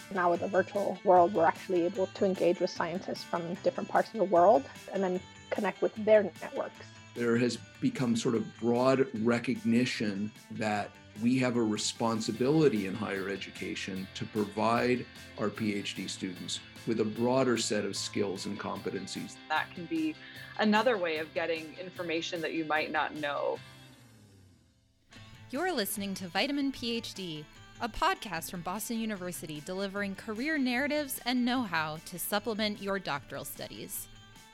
Now with the virtual world, we're actually able to engage with scientists from different parts of the world and then connect with their networks. There has become sort of broad recognition that we have a responsibility in higher education to provide our PhD students with a broader set of skills and competencies. That can be another way of getting information that you might not know. You're listening to Vitamin PhD, a podcast from Boston University delivering career narratives and know-how to supplement your doctoral studies.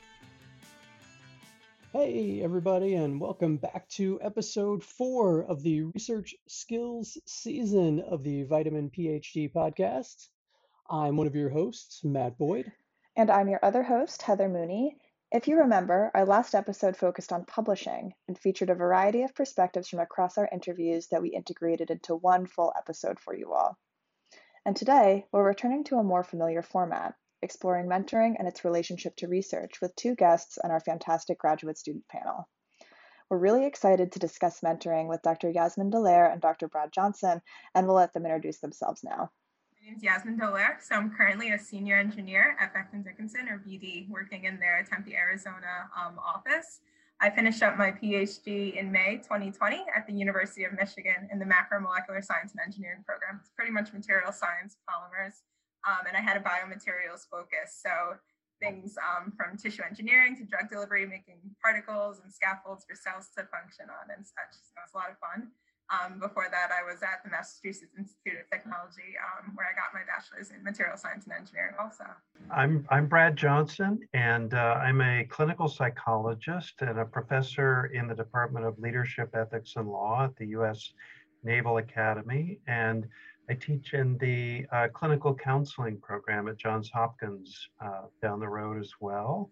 Hey, everybody, and welcome back to episode 4 of the Research Skills season of the Vitamin PhD podcast. I'm one of your hosts, Matt Boyd. And I'm your other host, Heather Mooney. If you remember, our last episode focused on publishing and featured a variety of perspectives from across our interviews that we integrated into one full episode for you all. And today, we're returning to a more familiar format, exploring mentoring and its relationship to research with two guests on our fantastic graduate student panel. We're really excited to discuss mentoring with Dr. Yasmin Dallaire and Dr. Brad Johnson, and we'll let them introduce themselves now. My name is Yasmin Dallaire, so I'm currently a senior engineer at Becton Dickinson, or BD, working in their Tempe, Arizona office. I finished up my PhD in May 2020 at the University of Michigan in the macromolecular science and engineering program. It's pretty much material science, polymers, and I had a biomaterials focus. So things from tissue engineering to drug delivery, making particles and scaffolds for cells to function on and such. So it was a lot of fun. Before that, I was at the Massachusetts Institute of Technology, where I got my bachelor's in material science and engineering also. I'm Brad Johnson, and I'm a clinical psychologist and a professor in the Department of Leadership, Ethics, and Law at the U.S. Naval Academy. And I teach in the clinical counseling program at Johns Hopkins down the road as well.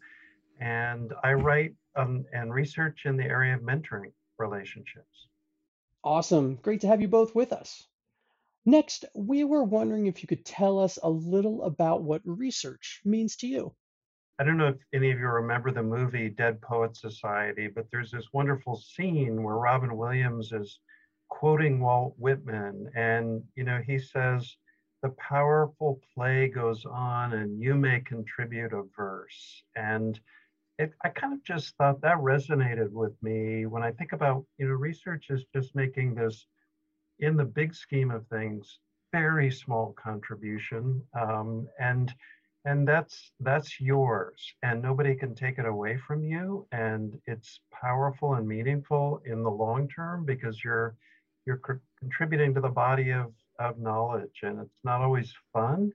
And I write and research in the area of mentoring relationships. Awesome. Great to have you both with us. Next, we were wondering if you could tell us a little about what research means to you. I don't know if any of you remember the movie Dead Poets Society, but there's this wonderful scene where Robin Williams is quoting Walt Whitman, and he says, "The powerful play goes on and you may contribute a verse." And I kind of just thought that resonated with me when I think about, research is just making this, in the big scheme of things, very small contribution, and that's yours, and nobody can take it away from you, and it's powerful and meaningful in the long term because you're contributing to the body of knowledge, and it's not always fun,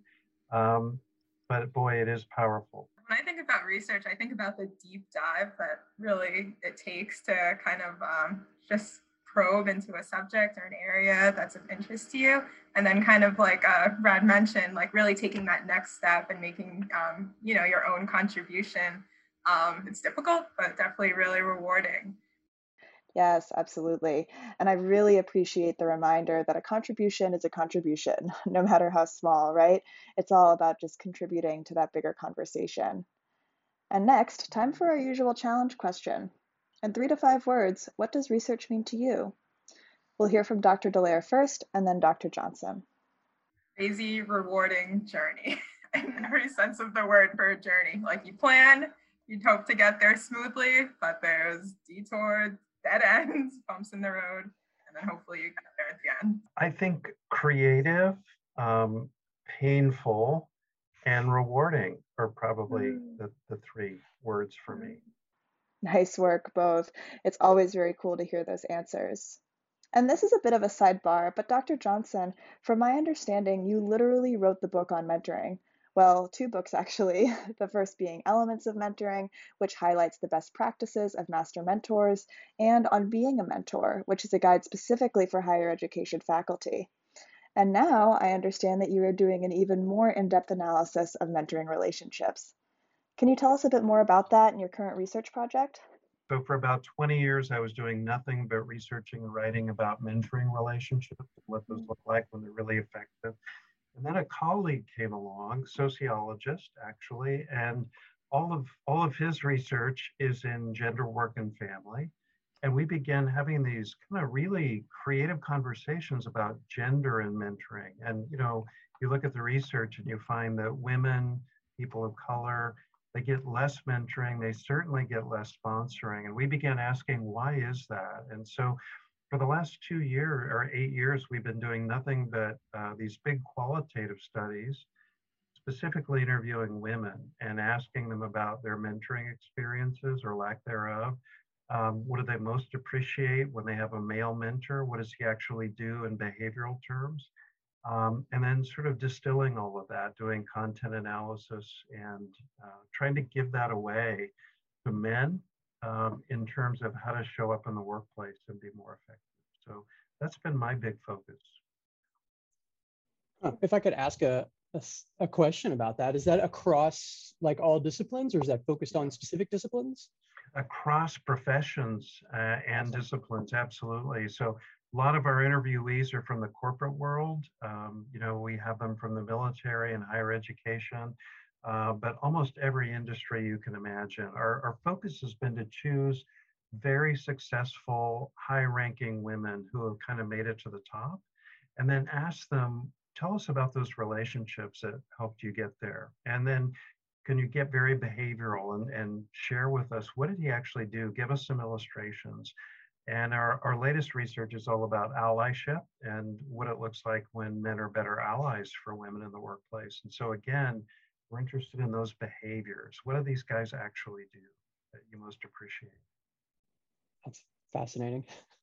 but boy, it is powerful. When I think about research, I think about the deep dive that really it takes to kind of just probe into a subject or an area that's of interest to you. And then kind of like Brad mentioned, like really taking that next step and making, your own contribution. It's difficult, but definitely really rewarding. Yes, absolutely. And I really appreciate the reminder that a contribution is a contribution, no matter how small, right? It's all about just contributing to that bigger conversation. And next, time for our usual challenge question. In 3 to 5 words, what does research mean to you? We'll hear from Dr. Dallaire first, and then Dr. Johnson. Crazy, rewarding journey in every sense of the word for a journey. Like you plan, you'd hope to get there smoothly, but there's detours, dead ends, bumps in the road, and then hopefully you get there at the end. I think creative, painful, and rewarding are probably the 3 words for me. Nice work, both. It's always very cool to hear those answers. And this is a bit of a sidebar, but Dr. Johnson, from my understanding, you literally wrote the book on mentoring. Well, 2 books actually, the first being Elements of Mentoring, which highlights the best practices of master mentors, and On Being a Mentor, which is a guide specifically for higher education faculty. And now I understand that you are doing an even more in-depth analysis of mentoring relationships. Can you tell us a bit more about that and your current research project? So for about 20 years, I was doing nothing but researching and writing about mentoring relationships, what those look like when they're really effective. And then a colleague came along, sociologist actually, and all of his research is in gender, work, and family. And we began having these kind of really creative conversations about gender and mentoring. And, you look at the research and you find that women, people of color, they get less mentoring, they certainly get less sponsoring. And we began asking, why is that? And so for the last 2 years or 8 years, we've been doing nothing but these big qualitative studies, specifically interviewing women and asking them about their mentoring experiences or lack thereof. What do they most appreciate when they have a male mentor? What does he actually do in behavioral terms? And then sort of distilling all of that, doing content analysis and trying to give that away to men in terms of how to show up in the workplace and be more effective. So that's been my big focus. If I could ask a question about that, is that across like all disciplines, or is that focused on specific disciplines? Across professions and disciplines, absolutely. So a lot of our interviewees are from the corporate world. We have them from the military and higher education, but almost every industry you can imagine. Our focus has been to choose very successful, high-ranking women who have kind of made it to the top, and then ask them, tell us about those relationships that helped you get there. And then can you get very behavioral and share with us, what did he actually do? Give us some illustrations. And our latest research is all about allyship and what it looks like when men are better allies for women in the workplace. And so again, we're interested in those behaviors. What do these guys actually do that you most appreciate? That's fascinating.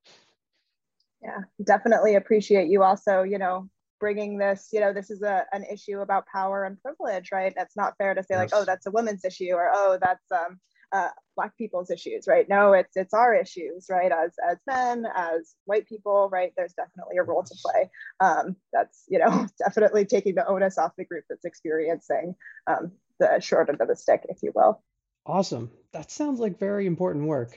Yeah, definitely appreciate you also, bringing this, this is an issue about power and privilege, right? That's not fair to say like, oh, that's a women's issue, or oh, that's Black people's issues, right? No, it's our issues, right? As men, as white people, right? There's definitely a role to play. That's definitely taking the onus off the group that's experiencing the short end of the stick, if you will. Awesome. That sounds like very important work.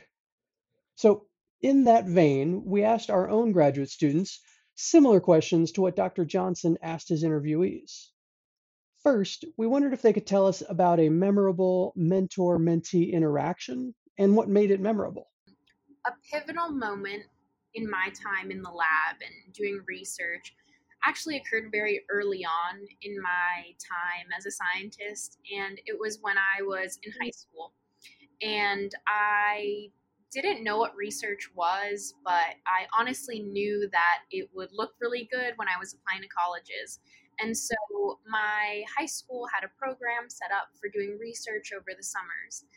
So in that vein, we asked our own graduate students similar questions to what Dr. Johnson asked his interviewees. First, we wondered if they could tell us about a memorable mentor-mentee interaction and what made it memorable. A pivotal moment in my time in the lab and doing research actually occurred very early on in my time as a scientist, and it was when I was in high school. And I didn't know what research was, but I honestly knew that it would look really good when I was applying to colleges. And so my high school had a program set up for doing research over the summers.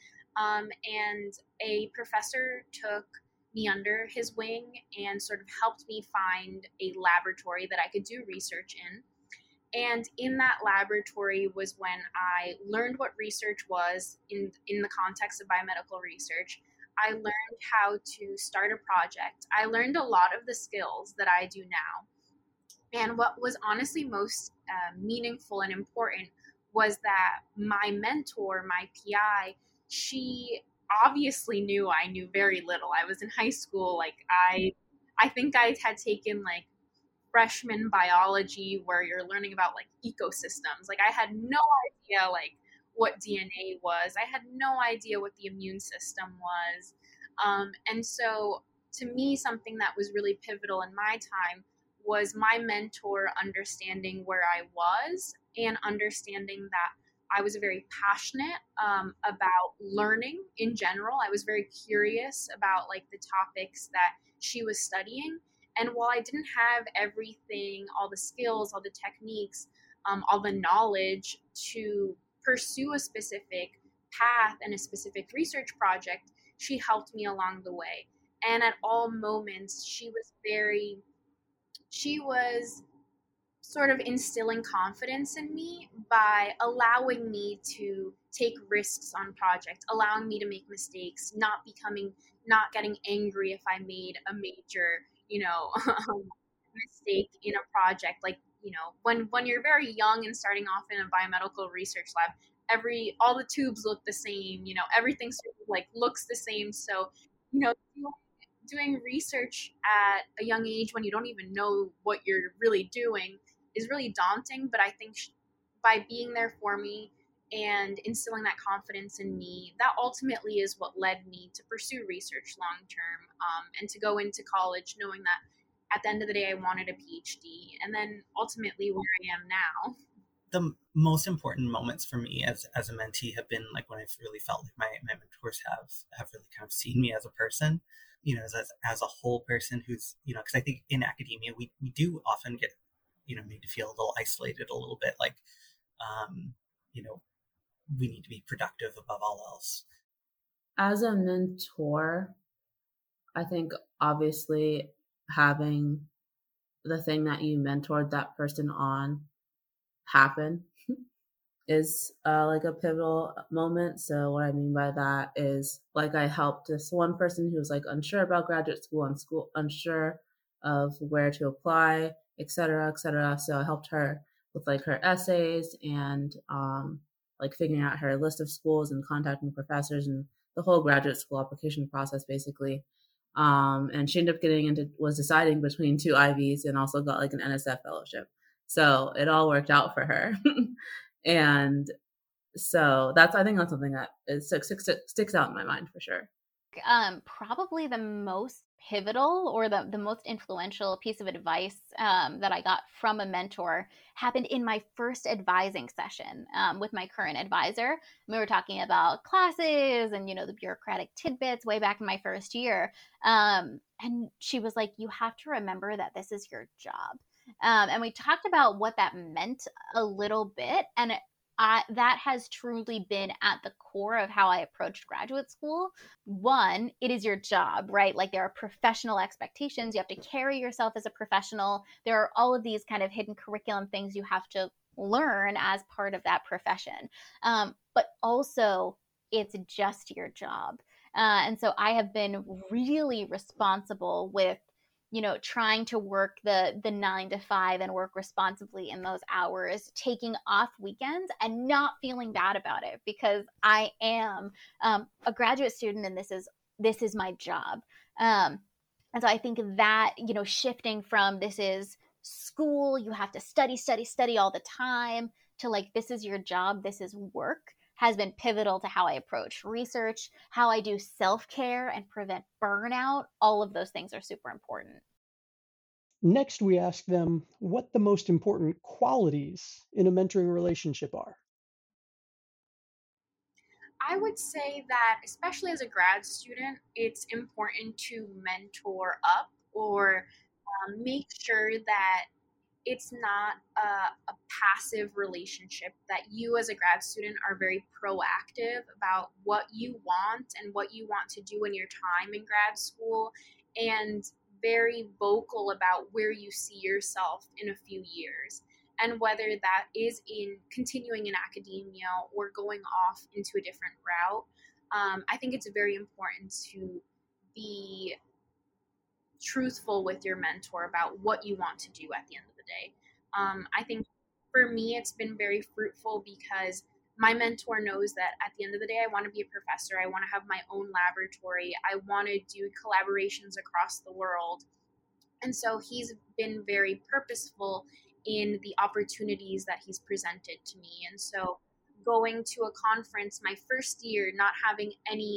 And a professor took me under his wing and sort of helped me find a laboratory that I could do research in. And in that laboratory was when I learned what research was in the context of biomedical research. I learned how to start a project. I learned a lot of the skills that I do now. And what was honestly most meaningful and important was that my mentor, my PI, she obviously knew I knew very little. I was in high school. Like I think I had taken like freshman biology where you're learning about like ecosystems. Like I had no idea like what DNA was. I had no idea what the immune system was. And so to me, something that was really pivotal in my time was my mentor understanding where I was and understanding that I was very passionate about learning in general. I was very curious about like the topics that she was studying. And while I didn't have everything, all the skills, all the techniques, all the knowledge to pursue a specific path and a specific research project, she helped me along the way. And at all moments, she was sort of instilling confidence in me by allowing me to take risks on projects, allowing me to make mistakes, not getting angry if I made a major, mistake in a project. Like, when you're very young and starting off in a biomedical research lab, all the tubes look the same, everything sort of like looks the same. So, doing research at a young age when you don't even know what you're really doing is really daunting. But I think by being there for me and instilling that confidence in me, that ultimately is what led me to pursue research long term, and to go into college knowing that at the end of the day I wanted a PhD, and then ultimately where I am now. The most important moments for me as a mentee have been like when I've really felt like my mentors have really kind of seen me as a person, as a whole person who's, because I think in academia we do often get, made to feel a little isolated, a little bit like, we need to be productive above all else. As a mentor, I think obviously having the thing that you mentored that person on happen is like a pivotal moment. So what I mean by that is, like, I helped this one person who was like unsure about graduate school, unsure of where to apply, et cetera, et cetera. So I helped her with like her essays and like figuring out her list of schools and contacting professors and the whole graduate school application process basically. And she ended up was deciding between 2 Ivies and also got like an NSF fellowship. So it all worked out for her. And so I think that's something that sticks out in my mind for sure. Probably the most pivotal or the most influential piece of advice that I got from a mentor happened in my first advising session with my current advisor. We were talking about classes and, the bureaucratic tidbits way back in my first year. And she was like, you have to remember that this is your job. And we talked about what that meant a little bit. And that has truly been at the core of how I approached graduate school. One, it is your job, right? Like, there are professional expectations. You have to carry yourself as a professional. There are all of these kind of hidden curriculum things you have to learn as part of that profession. But also, it's just your job. And so I have been really responsible with trying to work the 9 to 5 and work responsibly in those hours, taking off weekends and not feeling bad about it, because I am a graduate student and this is my job. And so I think that, shifting from this is school, you have to study all the time, to like, this is your job, this is work, has been pivotal to how I approach research, how I do self-care and prevent burnout. All of those things are super important. Next, we ask them what the most important qualities in a mentoring relationship are. I would say that, especially as a grad student, it's important to mentor up or make sure that it's not a passive relationship, that you as a grad student are very proactive about what you want and what you want to do in your time in grad school, and very vocal about where you see yourself in a few years. And whether that is in continuing in academia or going off into a different route, I think it's very important to be truthful with your mentor about what you want to do at the end of the day. I think for me, it's been very fruitful because my mentor knows that at the end of the day, I want to be a professor. I want to have my own laboratory. I want to do collaborations across the world. And so he's been very purposeful in the opportunities that he's presented to me. And so going to a conference my first year, not having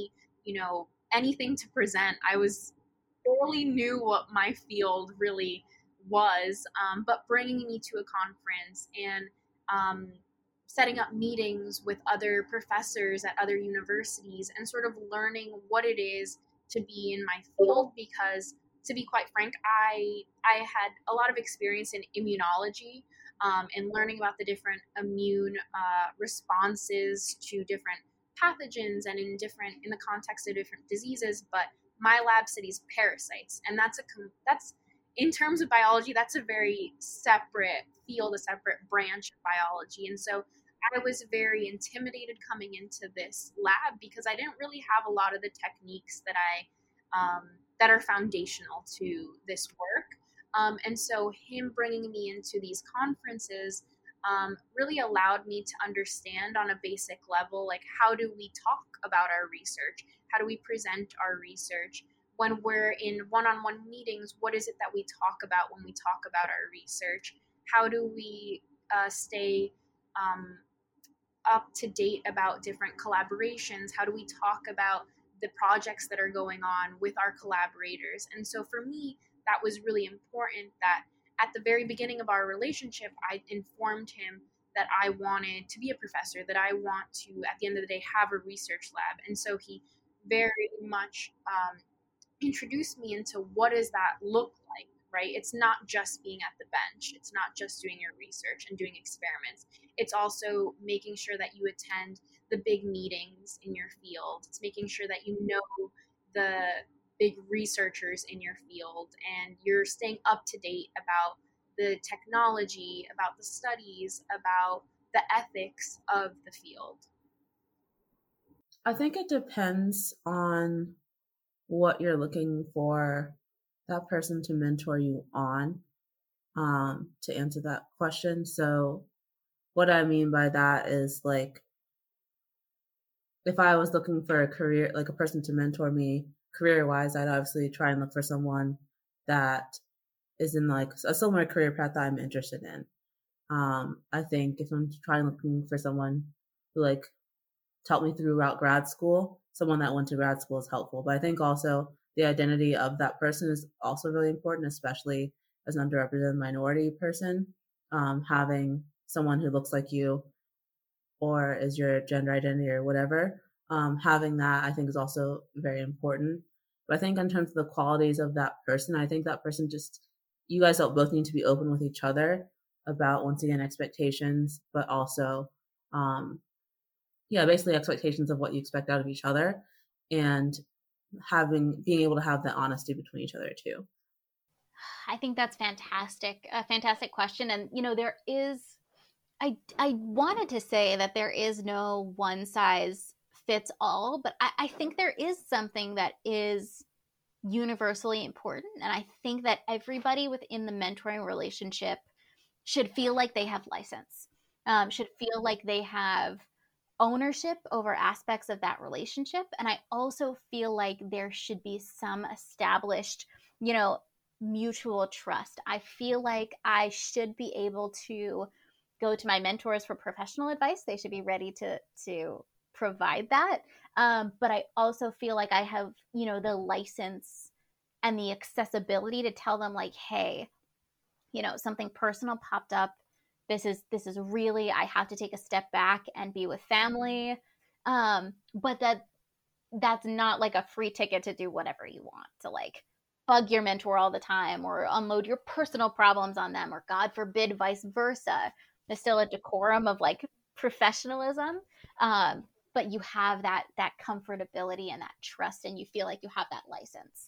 anything to present, I barely knew what my field really was, but bringing me to a conference and setting up meetings with other professors at other universities and sort of learning what it is to be in my field, because to be quite frank, I had a lot of experience in immunology and learning about the different immune responses to different pathogens and in the context of different diseases. But my lab studies parasites, and that's in terms of biology, that's a very separate field, a separate branch of biology. And so I was very intimidated coming into this lab because I didn't really have a lot of the techniques that that are foundational to this work. And so him bringing me into these conferences really allowed me to understand on a basic level, like, how do we talk about our research? How do we present our research? When we're in one-on-one meetings, what is it that we talk about when we talk about our research? How do we stay up to date about different collaborations? How do we talk about the projects that are going on with our collaborators? And so for me, that was really important that at the very beginning of our relationship, I informed him that I wanted to be a professor, that I want to, at the end of the day, have a research lab. And so he very much introduced me into what does that look like, right? It's not just being at the bench. It's not just doing your research and doing experiments. It's also making sure that you attend the big meetings in your field. It's making sure that you know the big researchers in your field and you're staying up to date about the technology, about the studies, about the ethics of the field. I think it depends on what you're looking for that person to mentor you on, to answer that question. So what I mean by that is, like, if I was looking for a career, like a person to mentor me career-wise, I'd obviously try and look for someone that is in like a similar career path that I'm interested in. I think if I'm trying looking for someone who like helped me throughout grad school, someone that went to grad school is helpful. But I think also the identity of that person is also really important, especially as an underrepresented minority person. Having someone who looks like you or is your gender identity or whatever, having that I think is also very important. But I think in terms of the qualities of that person, I think that person just, you guys both need to be open with each other about, once again, expectations, but also, basically expectations of what you expect out of each other, and being able to have that honesty between each other too. I think that's fantastic. A fantastic question. And, there is, I wanted to say that there is no one size fits all, but I think there is something that is universally important. And I think that everybody within the mentoring relationship should feel like they have license, should feel like they have ownership over aspects of that relationship. And I also feel like there should be some established, mutual trust. I feel like I should be able to go to my mentors for professional advice. They should be ready to provide that. But I also feel like I have, the license and the accessibility to tell them, like, hey, something personal popped up. This is really, I have to take a step back and be with family. But that's not like a free ticket to do whatever you want, to like bug your mentor all the time or unload your personal problems on them, or God forbid, vice versa. There's still a decorum of like professionalism. But you have that comfortability and that trust, and you feel like you have that license.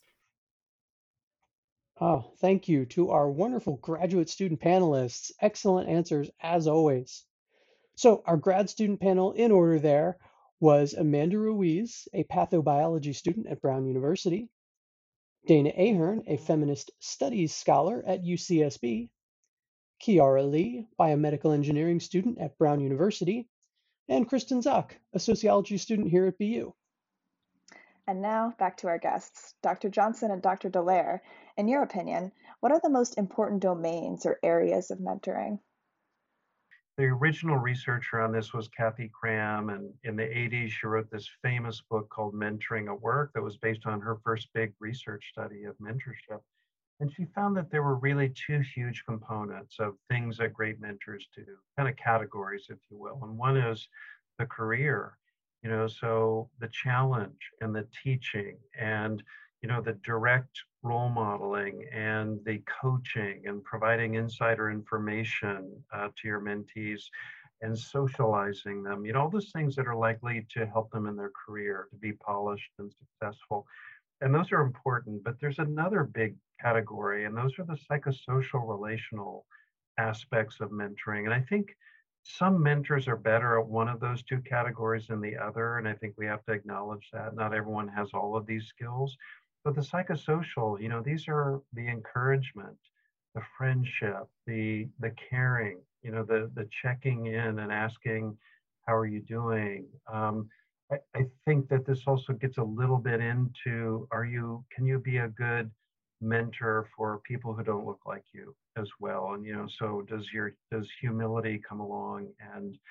Oh, thank you to our wonderful graduate student panelists. Excellent answers as always. So our grad student panel in order there was Amanda Ruiz, a pathobiology student at Brown University, Dana Ahern, a feminist studies scholar at UCSB, Kiara Lee, biomedical engineering student at Brown University, and Kristen Zock, a sociology student here at BU. And now back to our guests, Dr. Johnson and Dr. Dallaire. In your opinion, what are the most important domains or areas of mentoring? The original researcher on this was Kathy Cram, and in the 80s, she wrote this famous book called Mentoring at Work that was based on her first big research study of mentorship. And she found that there were really two huge components of things that great mentors do, kind of categories, if you will. And one is the career, so the challenge and the teaching and, the direct role modeling and the coaching and providing insider information to your mentees and socializing them, all those things that are likely to help them in their career to be polished and successful. And those are important, but there's another big category, and those are the psychosocial relational aspects of mentoring. And I think some mentors are better at one of those two categories than the other. And I think we have to acknowledge that not everyone has all of these skills. But the psychosocial, these are the encouragement, the friendship, the caring, the checking in and asking, how are you doing? I think that this also gets a little bit into, can you be a good mentor for people who don't look like you as well? And, so does humility come along, and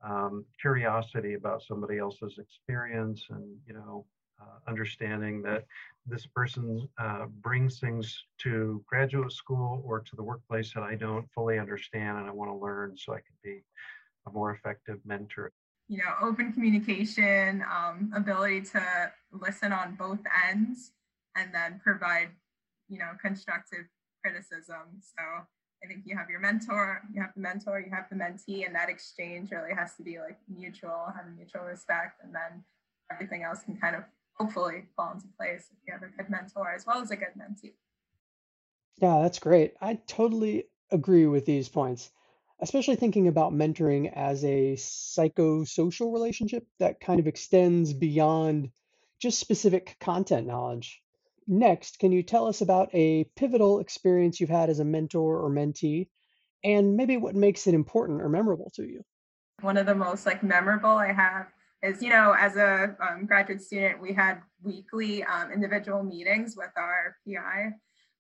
curiosity about somebody else's experience, and understanding that this person brings things to graduate school or to the workplace that I don't fully understand, and I want to learn so I can be a more effective mentor. Open communication, ability to listen on both ends, and then provide, constructive criticism. So I think you have your mentor, you have the mentee, and that exchange really has to be like mutual, have mutual respect, and then everything else can kind of hopefully fall into place if you have a good mentor as well as a good mentee. Yeah, that's great. I totally agree with these points, especially thinking about mentoring as a psychosocial relationship that kind of extends beyond just specific content knowledge. Next, can you tell us about a pivotal experience you've had as a mentor or mentee, and maybe what makes it important or memorable to you? One of the most memorable I have is, as a graduate student, we had weekly individual meetings with our PI.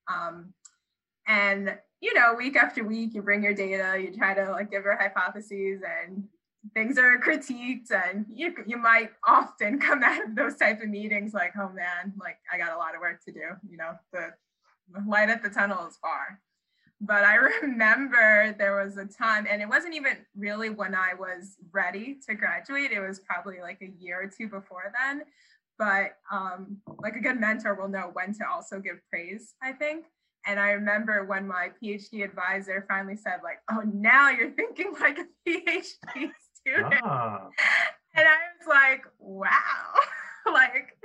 And, week after week, you bring your data, you try to give your hypotheses, and things are critiqued, and you might often come out of those type of meetings like, oh man, I got a lot of work to do. The light at the tunnel is far. But I remember there was a time, and it wasn't even really when I was ready to graduate. It was probably a year or two before then. But a good mentor will know when to also give praise, I think. And I remember when my PhD advisor finally said, oh, now you're thinking like a PhD student. Ah. And I was like, wow.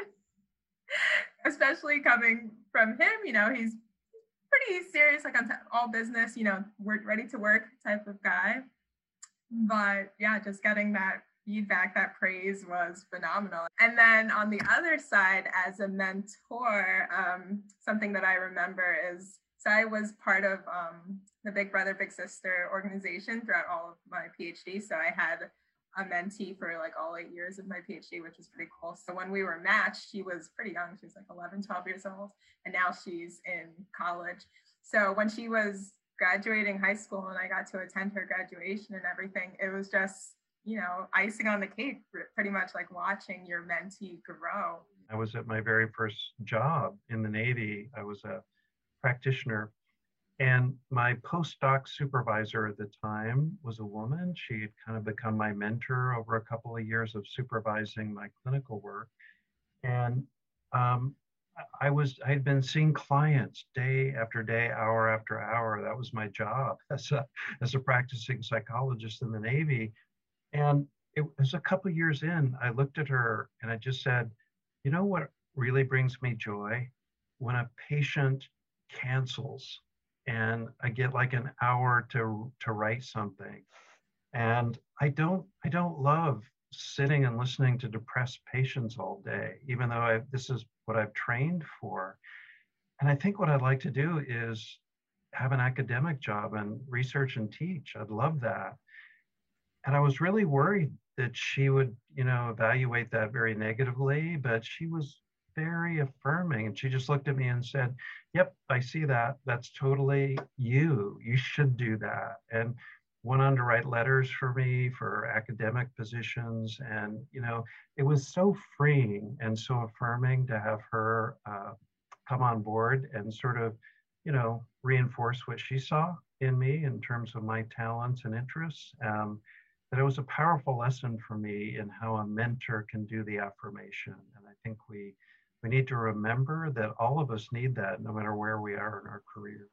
Especially coming from him, he's pretty serious, on all business, work, ready to work type of guy. But yeah, just getting that feedback, that praise was phenomenal. And then on the other side, as a mentor, something that I remember is, so I was part of the Big Brother, Big Sister organization throughout all of my PhD. So I had a mentee for all 8 years of my PhD, which was pretty cool. So when we were matched, she was pretty young. She was 11, 12 years old. And now she's in college. So when she was graduating high school and I got to attend her graduation and everything, it was just, icing on the cake, pretty much watching your mentee grow. I was at my very first job in the Navy. I was a practitioner. And my postdoc supervisor at the time was a woman. She had kind of become my mentor over a couple of years of supervising my clinical work. And I had been seeing clients day after day, hour after hour. That was my job as a practicing psychologist in the Navy. And it was a couple of years in, I looked at her and I just said, you know what really brings me joy? When a patient cancels and I get an hour to write something. And I don't love sitting and listening to depressed patients all day, even though this is what I've trained for. And I think what I'd like to do is have an academic job and research and teach. I'd love that. And I was really worried that she would, evaluate that very negatively, but she was very affirming. And she just looked at me and said, yep, I see that. That's totally you. You should do that. And went on to write letters for me for academic positions. And, it was so freeing and so affirming to have her come on board and sort of, reinforce what she saw in me in terms of my talents and interests. That it was a powerful lesson for me in how a mentor can do the affirmation. And I think we need to remember that all of us need that no matter where we are in our career.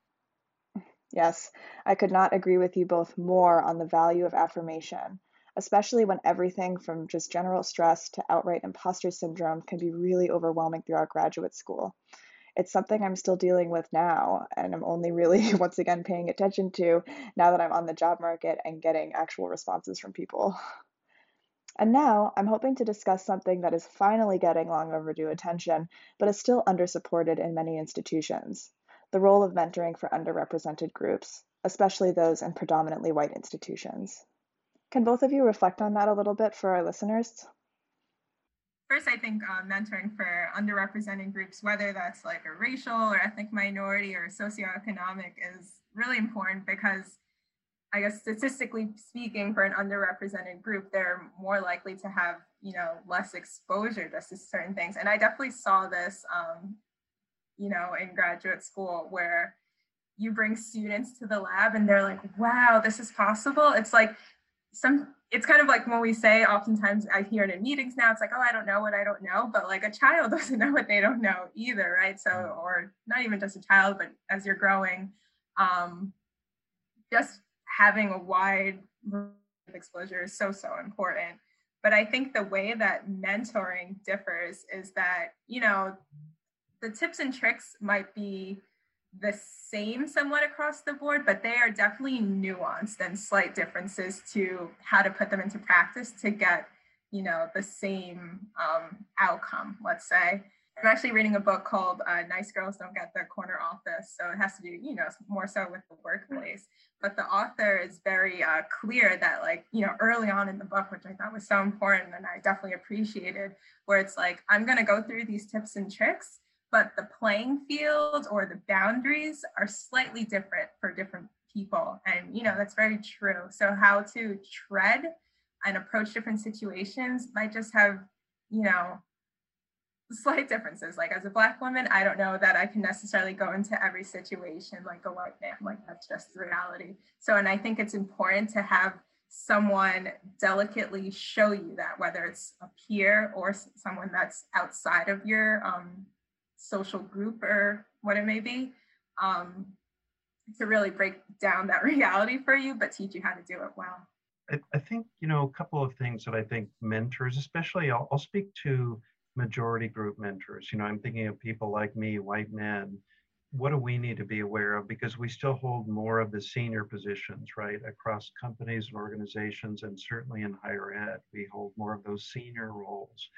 Yes, I could not agree with you both more on the value of affirmation, especially when everything from just general stress to outright imposter syndrome can be really overwhelming throughout graduate school. It's something I'm still dealing with now, and I'm only really, once again, paying attention to now that I'm on the job market and getting actual responses from people. And now I'm hoping to discuss something that is finally getting long overdue attention, but is still undersupported in many institutions: the role of mentoring for underrepresented groups, especially those in predominantly white institutions. Can both of you reflect on that a little bit for our listeners? First, I think mentoring for underrepresented groups, whether that's a racial or ethnic minority or socioeconomic, is really important because I guess statistically speaking, for an underrepresented group, they're more likely to have, less exposure just to certain things. And I definitely saw this, in graduate school, where you bring students to the lab and they're like, wow, this is possible. It's like it's kind of like when we say, oftentimes I hear it in meetings now, it's like, oh, I don't know what I don't know, but like a child doesn't know what they don't know either, right? So, or not even just a child, but as you're growing, just having a wide exposure is so important. But I think the way that mentoring differs is that, the tips and tricks might be the same somewhat across the board, but they are definitely nuanced and slight differences to how to put them into practice to get, the same outcome, let's say. I'm actually reading a book called Nice Girls Don't Get Their Corner Office. So it has to do, more so with the workplace. But the author is very clear that, like, early on in the book, which I thought was so important and I definitely appreciated, where it's like, I'm going to go through these tips and tricks, but the playing field or the boundaries are slightly different for different people. And, that's very true. So how to tread and approach different situations might just have, slight differences. Like, as a Black woman, I don't know that I can necessarily go into every situation like a white man. Like, that's just the reality. So, and I think it's important to have someone delicately show you that, whether it's a peer or someone that's outside of your social group or what it may be, to really break down that reality for you, but teach you how to do it well. I think, a couple of things that I think mentors, especially, I'll speak to majority group mentors. I'm thinking of people like me, white men. What do we need to be aware of? Because we still hold more of the senior positions, right, across companies and organizations, and certainly in higher ed, we hold more of those senior roles.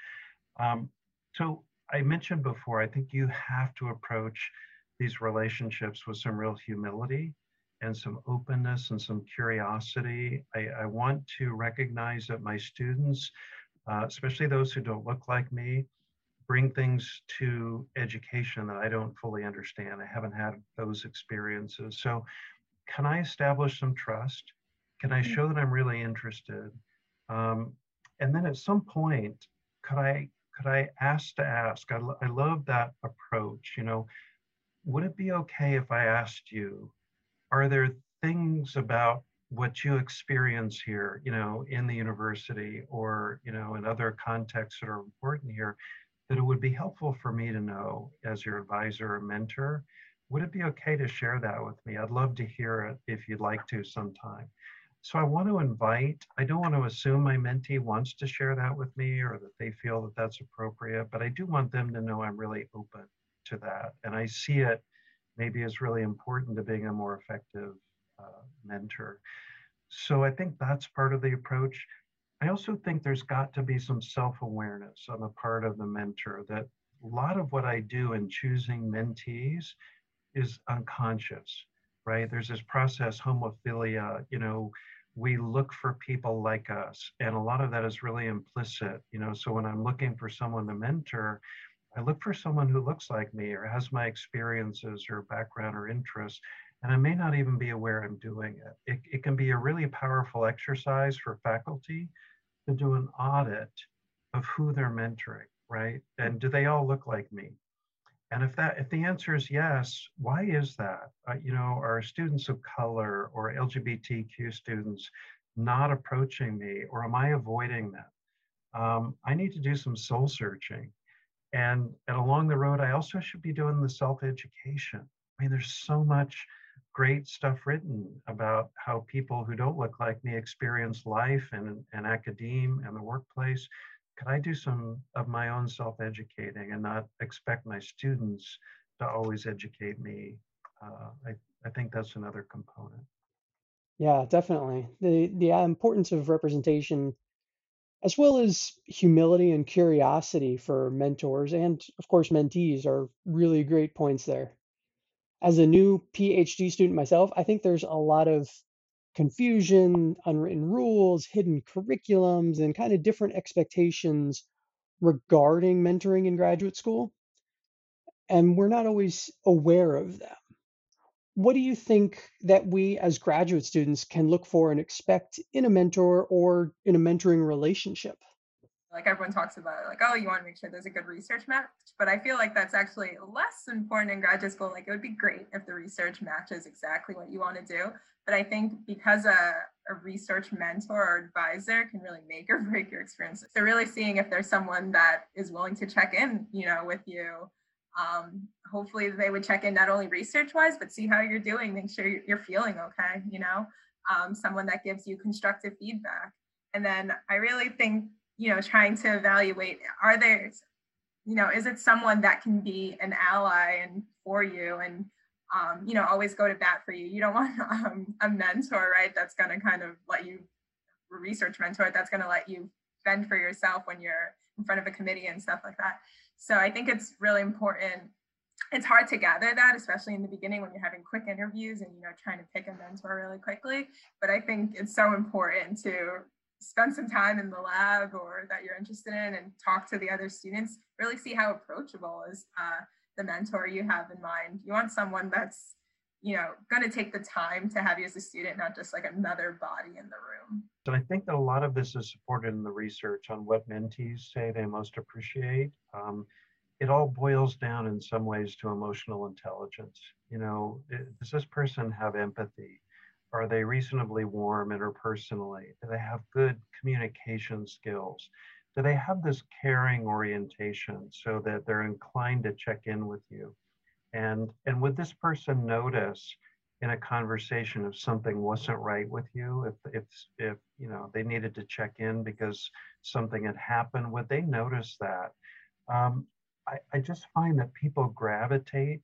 So I mentioned before, I think you have to approach these relationships with some real humility and some openness and some curiosity. I want to recognize that my students, especially those who don't look like me, bring things to education that I don't fully understand. I haven't had those experiences. So can I establish some trust? Can I show that I'm really interested? And then at some point, could I ask to ask? I love that approach. Would it be okay if I asked you, are there things about what you experience here, in the university or, in other contexts that are important here, that it would be helpful for me to know as your advisor or mentor? Would it be okay to share that with me? I'd love to hear it if you'd like to sometime. So I want to invite, I don't want to assume my mentee wants to share that with me or that they feel that that's appropriate, but I do want them to know I'm really open to that. And I see it maybe as really important to being a more effective mentor. So I think that's part of the approach. I also think there's got to be some self-awareness on the part of the mentor, that a lot of what I do in choosing mentees is unconscious, right? There's this process, homophilia, we look for people like us, and a lot of that is really implicit, so when I'm looking for someone to mentor, I look for someone who looks like me or has my experiences or background or interests, and I may not even be aware I'm doing it. It can be a really powerful exercise for faculty to do an audit of who they're mentoring, right? And do they all look like me? And if the answer is yes, why is that? Are students of color or LGBTQ students not approaching me, or am I avoiding them? I need to do some soul searching. And along the road, I also should be doing the self-education. I mean, there's so much great stuff written about how people who don't look like me experience life and academia and the workplace. Could I do some of my own self-educating and not expect my students to always educate me? I think that's another component. Yeah, definitely. The importance of representation, as well as humility and curiosity for mentors and, of course, mentees, are really great points there. As a new PhD student myself, I think there's a lot of confusion, unwritten rules, hidden curriculums, and kind of different expectations regarding mentoring in graduate school. And we're not always aware of them. what do you think that we as graduate students can look for and expect in a mentor or in a mentoring relationship? Like everyone talks about it, like, oh, you want to make sure there's a good research match. But I feel like that's actually less important in graduate school. Like it would be great if the research matches exactly what you want to do. But I think because a research mentor or advisor can really make or break your experience. So really seeing if there's someone that is willing to check in, with you. Hopefully they would check in not only research wise, but see how you're doing, make sure you're feeling okay, someone that gives you constructive feedback. And then I really think, trying to evaluate, are there, is it someone that can be an ally and for you and, always go to bat for you. You don't want a mentor, right? That's going to kind of let you, a research mentor, that's going to let you fend for yourself when you're in front of a committee and stuff like that. So I think it's really important. It's hard to gather that, especially in the beginning when you're having quick interviews and, trying to pick a mentor really quickly. But I think it's so important to spend some time in the lab or that you're interested in and talk to the other students, really see how approachable is the mentor you have in mind. You want someone that's, going to take the time to have you as a student, not just like another body in the room. And I think that a lot of this is supported in the research on what mentees say they most appreciate. It all boils down in some ways to emotional intelligence. Does this person have empathy? Are they reasonably warm interpersonally? Do they have good communication skills? Do they have this caring orientation so that they're inclined to check in with you? And would this person notice in a conversation if something wasn't right with you, if they needed to check in because something had happened, would they notice that? I just find that people gravitate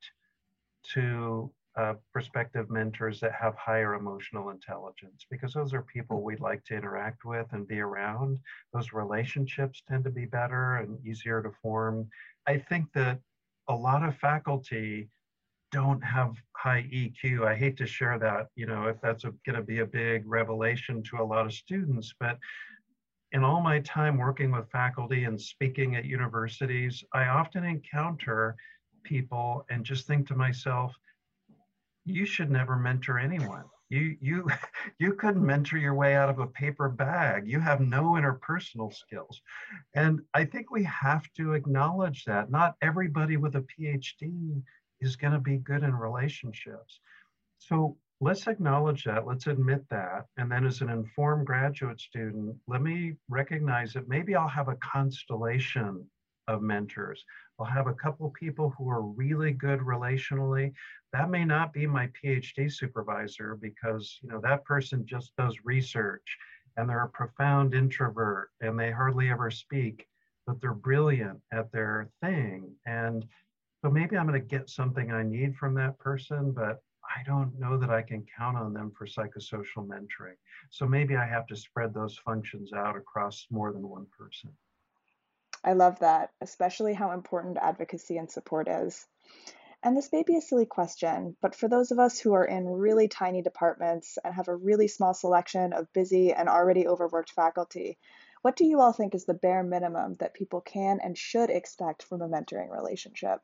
to prospective mentors that have higher emotional intelligence because those are people we'd like to interact with and be around. Those relationships tend to be better and easier to form. I think that a lot of faculty don't have high EQ. I hate to share that, if that's going to be a big revelation to a lot of students, but in all my time working with faculty and speaking at universities, I often encounter people and just think to myself, you should never mentor anyone. You couldn't mentor your way out of a paper bag. You have no interpersonal skills. And I think we have to acknowledge that. Not everybody with a PhD is going to be good in relationships. So let's acknowledge that, let's admit that. And then as an informed graduate student, let me recognize that maybe I'll have a constellation of mentors. I'll have a couple people who are really good relationally. That may not be my PhD supervisor because that person just does research and they're a profound introvert and they hardly ever speak, but they're brilliant at their thing. And so maybe I'm going to get something I need from that person, but I don't know that I can count on them for psychosocial mentoring. So maybe I have to spread those functions out across more than one person. I love that, especially how important advocacy and support is. And this may be a silly question, but for those of us who are in really tiny departments and have a really small selection of busy and already overworked faculty, what do you all think is the bare minimum that people can and should expect from a mentoring relationship?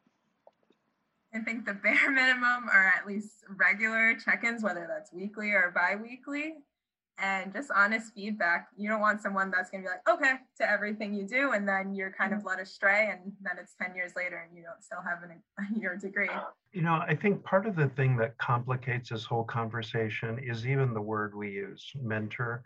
I think the bare minimum are at least regular check-ins, whether that's weekly or bi-weekly, and just honest feedback. You don't want someone that's going to be like, okay, to everything you do, and then you're kind of led astray, and then it's 10 years later and you don't still have your degree. I think part of the thing that complicates this whole conversation is even the word we use, mentor.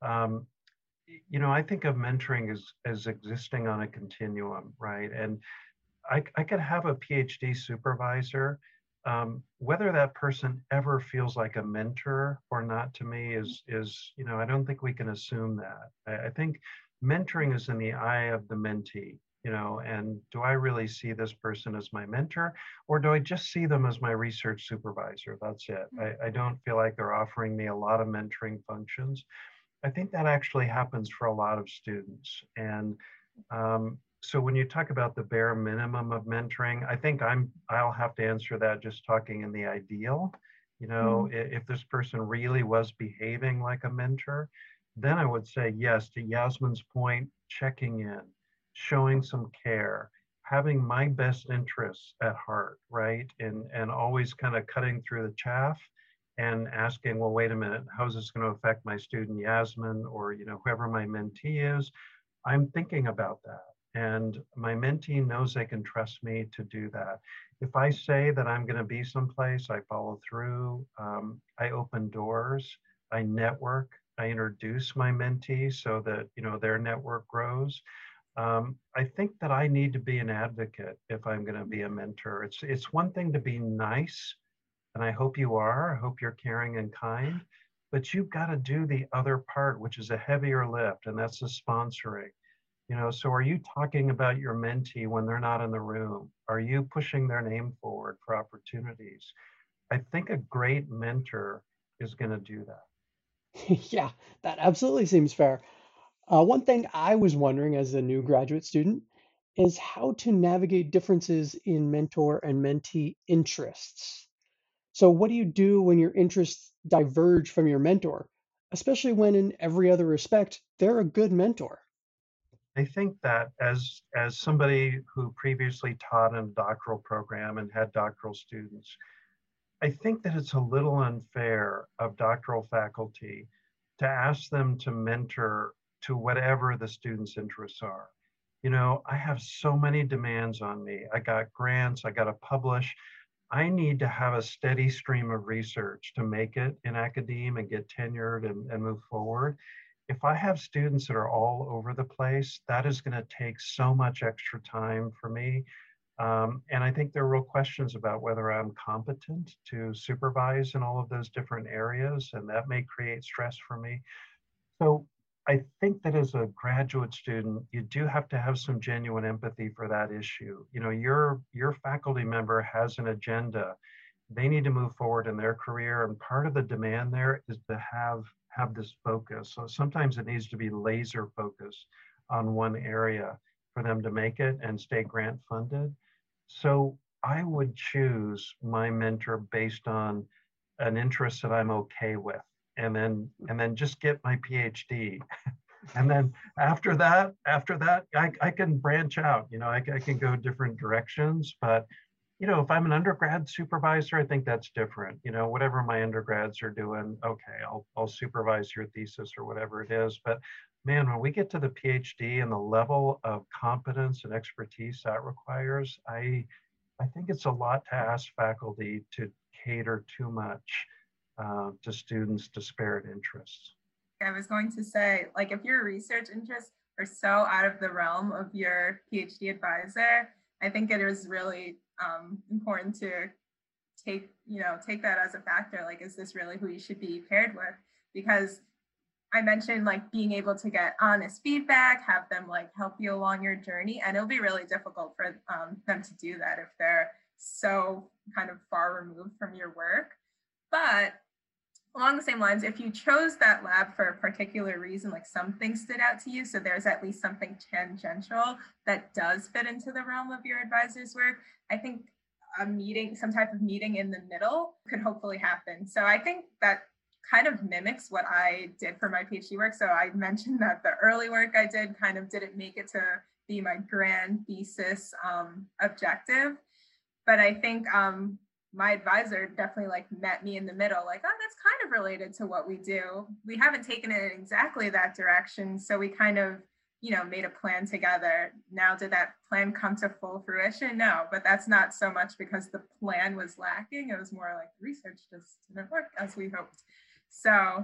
I think of mentoring as existing on a continuum, right? And I could have a PhD supervisor. Whether that person ever feels like a mentor or not to me is I don't think we can assume that. I think mentoring is in the eye of the mentee, and do I really see this person as my mentor or do I just see them as my research supervisor? That's it. I don't feel like they're offering me a lot of mentoring functions. I think that actually happens for a lot of students. And so when you talk about the bare minimum of mentoring, I think I'll have to answer that just talking in the ideal. If this person really was behaving like a mentor, then I would say yes, to Yasmin's point, checking in, showing some care, having my best interests at heart, right? And always kind of cutting through the chaff and asking, well, wait a minute, how is this going to affect my student Yasmin, or whoever my mentee is? I'm thinking about that. And my mentee knows they can trust me to do that. If I say that I'm going to be someplace, I follow through. I open doors. I network. I introduce my mentee so that their network grows. I think that I need to be an advocate if I'm going to be a mentor. It's one thing to be nice, and I hope you are. I hope you're caring and kind, but you've got to do the other part, which is a heavier lift, and that's the sponsoring. So are you talking about your mentee when they're not in the room? Are you pushing their name forward for opportunities? I think a great mentor is going to do that. Yeah, that absolutely seems fair. One thing I was wondering as a new graduate student is how to navigate differences in mentor and mentee interests. So, what do you do when your interests diverge from your mentor, especially when in every other respect, they're a good mentor? I think that as somebody who previously taught in a doctoral program and had doctoral students, I think that it's a little unfair of doctoral faculty to ask them to mentor to whatever the students' interests are. I have so many demands on me. I got grants, I got to publish. I need to have a steady stream of research to make it in academia and get tenured and move forward. If I have students that are all over the place, that is going to take so much extra time for me. And I think there are real questions about whether I'm competent to supervise in all of those different areas, and that may create stress for me. So I think that as a graduate student, you do have to have some genuine empathy for that issue. Your faculty member has an agenda. They need to move forward in their career, and part of the demand there is to have this focus. So sometimes it needs to be laser focused on one area for them to make it and stay grant funded. So I would choose my mentor based on an interest that I'm okay with, and then just get my PhD. And then after that, I can branch out. I can go different directions. But if I'm an undergrad supervisor, I think that's different. Whatever my undergrads are doing, okay, I'll supervise your thesis or whatever it is. But man, when we get to the PhD and the level of competence and expertise that requires, I think it's a lot to ask faculty to cater too much to students' disparate interests. I was going to say, if your research interests are so out of the realm of your PhD advisor, I think it is really important to take that as a factor. Is this really who you should be paired with? Because I mentioned being able to get honest feedback, have them help you along your journey, and it'll be really difficult for them to do that if they're so kind of far removed from your work. But along the same lines, if you chose that lab for a particular reason, something stood out to you, so there's at least something tangential that does fit into the realm of your advisor's work, I think some type of meeting in the middle could hopefully happen. So I think that kind of mimics what I did for my PhD work. So I mentioned that the early work I did kind of didn't make it to be my grand thesis objective. But I think my advisor definitely met me in the middle, that's kind of related to what we do. We haven't taken it in exactly that direction. So we kind of, made a plan together. Now, did that plan come to full fruition? No, but that's not so much because the plan was lacking. It was more research just didn't work as we hoped. So,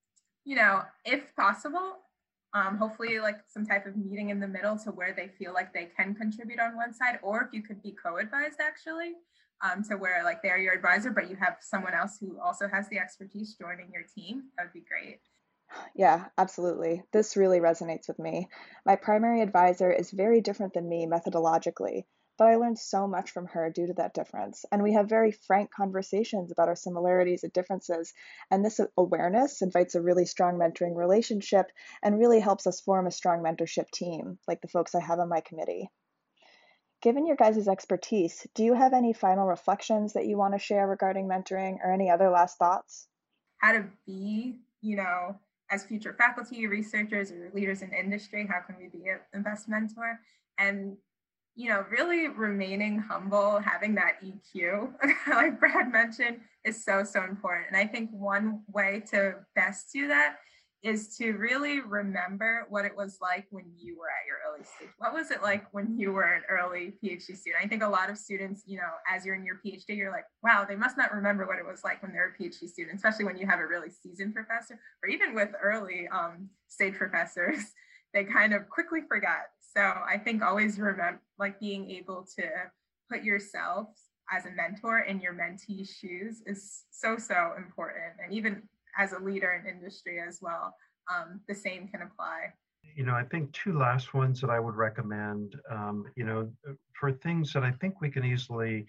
if possible, hopefully some type of meeting in the middle to where they feel like they can contribute on one side, or if you could be co-advised actually, to where they're your advisor, but you have someone else who also has the expertise joining your team, that would be great. Yeah, absolutely. This really resonates with me. My primary advisor is very different than me methodologically, but I learned so much from her due to that difference. And we have very frank conversations about our similarities and differences. And this awareness invites a really strong mentoring relationship and really helps us form a strong mentorship team, like the folks I have on my committee. Given your guys' expertise, do you have any final reflections that you want to share regarding mentoring or any other last thoughts? How to be, as future faculty, researchers, or leaders in industry, how can we be the best mentor? And, really remaining humble, having that EQ, like Brad mentioned, is so, so important. And I think one way to best do that is to really remember what it was like when you were at your early stage. What was it like when you were an early PhD student? I think a lot of students, as you're in your PhD, you're like, wow, they must not remember what it was like when they're a PhD student, especially when you have a really seasoned professor, or even with early stage professors, they kind of quickly forget. So I think always remember, like, being able to put yourself as a mentor in your mentee's shoes is so, so important. And even as a leader in industry as well, the same can apply. I think two last ones that I would recommend, for things that I think we can easily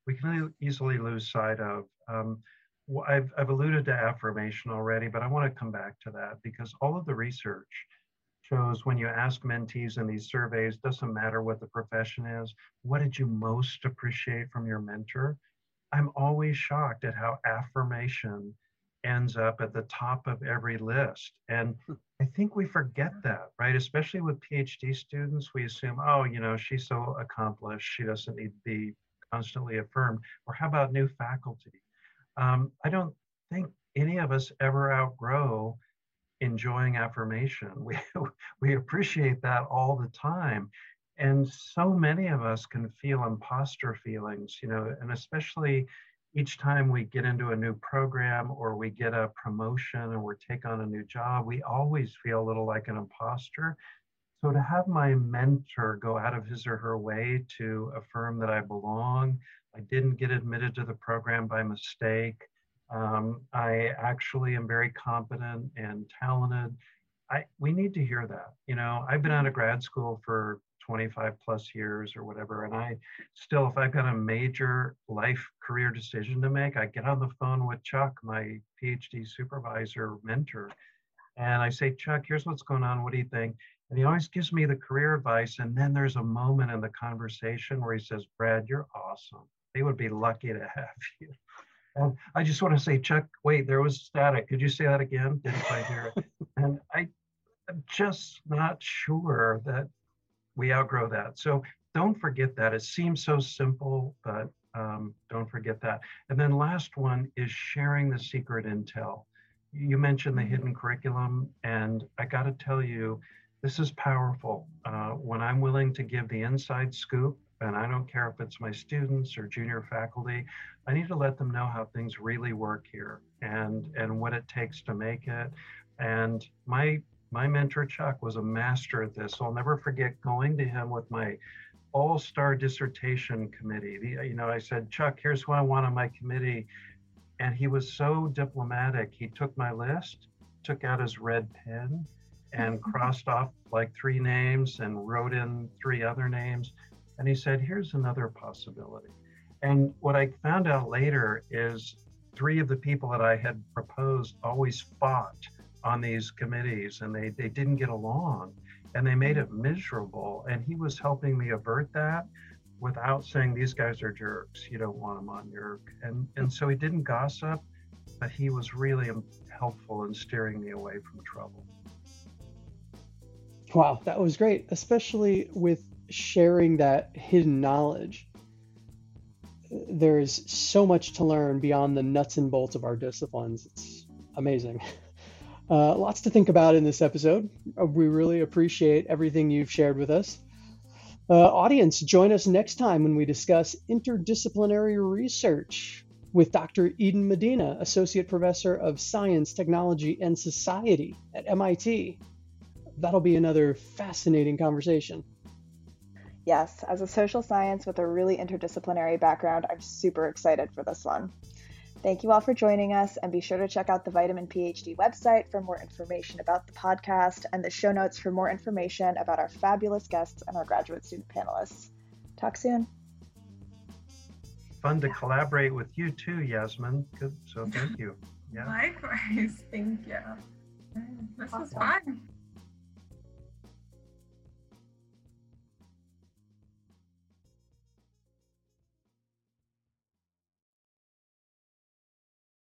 lose sight of. I've alluded to affirmation already, but I want to come back to that because all of the research shows when you ask mentees in these surveys, doesn't matter what the profession is, what did you most appreciate from your mentor? I'm always shocked at how affirmation ends up at the top of every list. And I think we forget that, right? Especially with PhD students, we assume, she's so accomplished, she doesn't need to be constantly affirmed. Or how about new faculty? I don't think any of us ever outgrow enjoying affirmation. We appreciate that all the time. And so many of us can feel imposter feelings, and especially each time we get into a new program or we get a promotion or we take on a new job, we always feel a little like an imposter. So to have my mentor go out of his or her way to affirm that I belong, I didn't get admitted to the program by mistake, I actually am very competent and talented. We need to hear that. I've been out of grad school for 25 plus years or whatever, and I still, if I've got a major life career decision to make, I get on the phone with Chuck, my PhD supervisor mentor, and I say, Chuck, here's what's going on. What do you think? And he always gives me the career advice. And then there's a moment in the conversation where he says, Brad, you're awesome. They would be lucky to have you. And I just want to say, Chuck, wait, there was static. Could you say that again? Didn't quite hear it. And I'm just not sure that we outgrow that. So don't forget that. It seems so simple, but don't forget that. And then last one is sharing the secret intel. You mentioned the hidden curriculum, and I got to tell you, this is powerful. When I'm willing to give the inside scoop, and I don't care if it's my students or junior faculty, I need to let them know how things really work here and what it takes to make it. And my mentor, Chuck, was a master at this. So I'll never forget going to him with my all-star dissertation committee. I said, Chuck, here's what I want on my committee. And he was so diplomatic. He took my list, took out his red pen, and crossed off like 3 names and wrote in 3 other names. And he said, here's another possibility. And what I found out later is 3 of the people that I had proposed always fought on these committees, and they didn't get along, and they made it miserable. And he was helping me avert that without saying, these guys are jerks, you don't want them on your, and so he didn't gossip, but he was really helpful in steering me away from trouble. Wow, that was great, especially with sharing that hidden knowledge. There's so much to learn beyond the nuts and bolts of our disciplines. It's amazing. Lots to think about in this episode. We really appreciate everything you've shared with us. Audience, join us next time when we discuss interdisciplinary research with Dr. Eden Medina, Associate Professor of Science, Technology, and Society at MIT. That'll be another fascinating conversation. Yes, as a social science with a really interdisciplinary background, I'm super excited for this one. Thank you all for joining us, and be sure to check out the Vitamin PhD website for more information about the podcast and the show notes for more information about our fabulous guests and our graduate student panelists. Talk soon. Fun to collaborate with you too, Yasmin. Good, so thank you. Yeah. Likewise, thank you. This was fun.